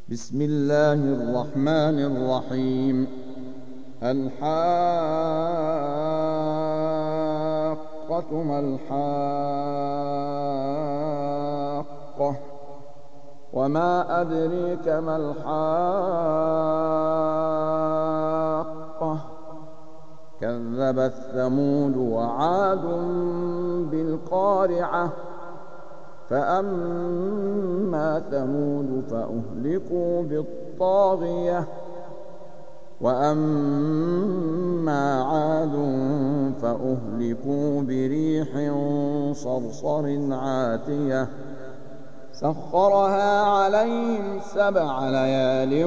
بسم الله الرحمن الرحيم. الحاقة ما الحاقة وما أدريك ما الحاقة كذبت ثمود وعاد بالقارعة فأما ثمود فأهلكوا بالطاغية وأما عاد فأهلكوا بريح صرصر عاتية سخرها عليهم 7 ليال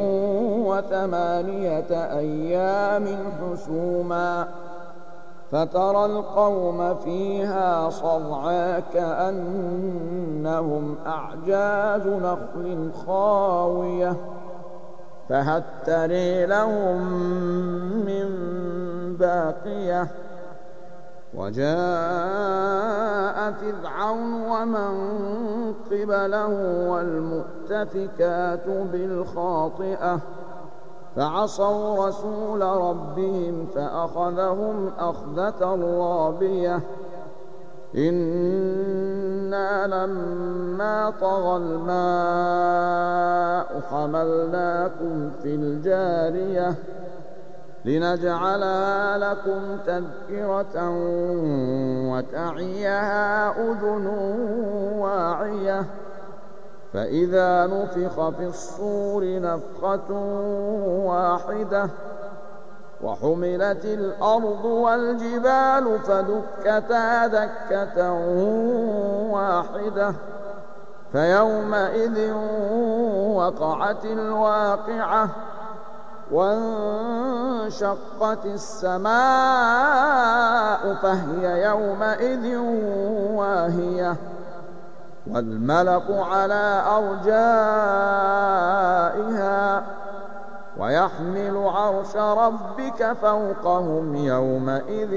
و8 أيام حسوما فترى القوم فيها صرعى كأنهم أعجاز نخل خاوية فهل ترى لهم من باقية وجاء فرعون ومن قبله والمؤتفكات بالخاطئة فعصوا رسول ربهم فأخذهم أخذة رابية إنا لما طغى الماء حملناكم في الجارية لنجعلها لكم تذكرة وتعيها أذن واعية فإذا نفخ في الصور نفخة واحدة وحملت الأرض والجبال فدكتا دكة واحدة فيومئذ وقعت الواقعة وانشقت السماء فهي يومئذ واهية والملك على أرجائها ويحمل عرش ربك فوقهم يومئذ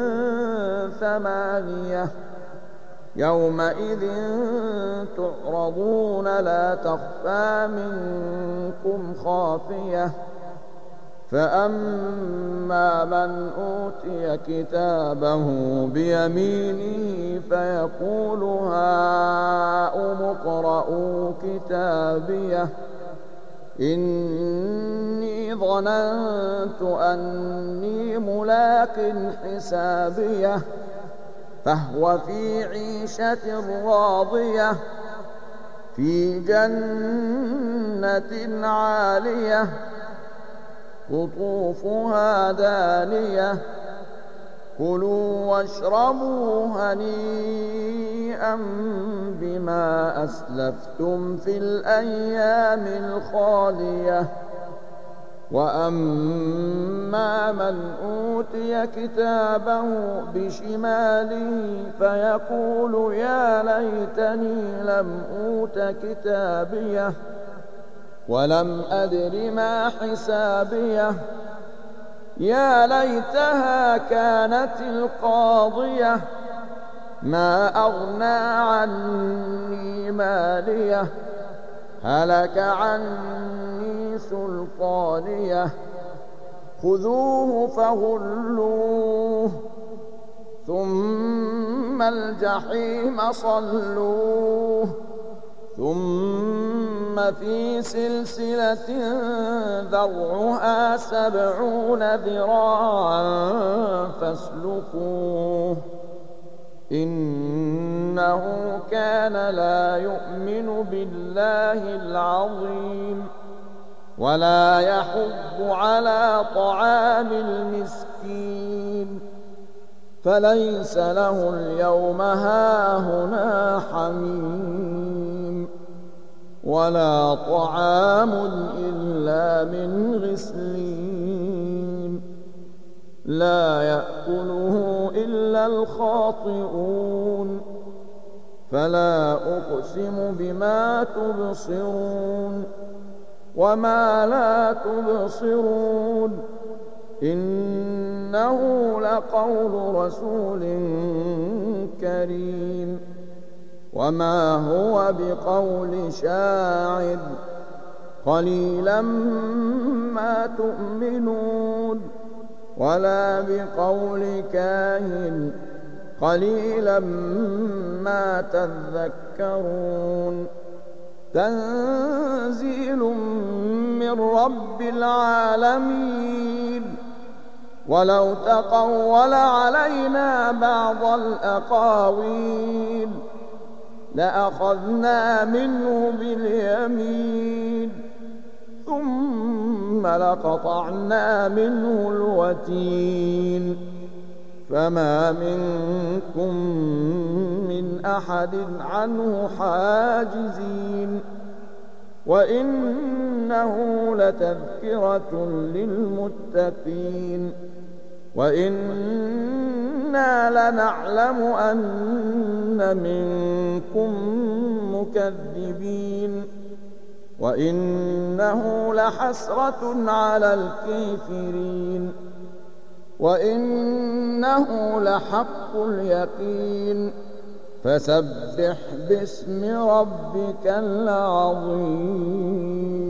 8 يومئذ تعرضون لا تخفى منكم خافية فأما من أوتي كتابه بيمينه فيقول هاؤم اقرءوا كتابيه إني ظننت أني ملاق حسابيه فهو في عيشة راضية في جنة عالية قطوفها دانية كلوا واشربوا هنيئا بما أسلفتم في الأيام الخالية وأما من أوتي كتابه بشماله فيقول يا ليتني لم أوت كتابيه ولم أدر ما حسابيه يا ليتها كانت القاضية ما أغنى عني ماليه هلك عني سلطانيه خذوه فغلوه ثم الجحيم صلوه ثم في سلسلة ذرعها 70 ذراعا فاسلكوه إنه كان لا يؤمن بالله العظيم ولا يحض على طعام المسكين فليس له اليوم هاهنا حميم ولا طعام إلا من غسلين لا يأكله إلا الخاطئون فلا أقسم بما تبصرون وما لا تبصرون إنه لقول رسول كريم وما هو بقول شاعر قليلا ما تؤمنون ولا بقول كاهن قليلا ما تذكرون تنزيل من رب العالمين ولو تقول علينا بعض الأقاويل لأخذنا منه باليمين ثم لقطعنا منه الوتين فما منكم من أحد عنه حاجزين وإنه لتذكرة للمتقين وإنا لنعلم أن منكم مكذبين وإنه لحسرة على الكافرين وإنه لحق اليقين فسبح باسم ربك العظيم.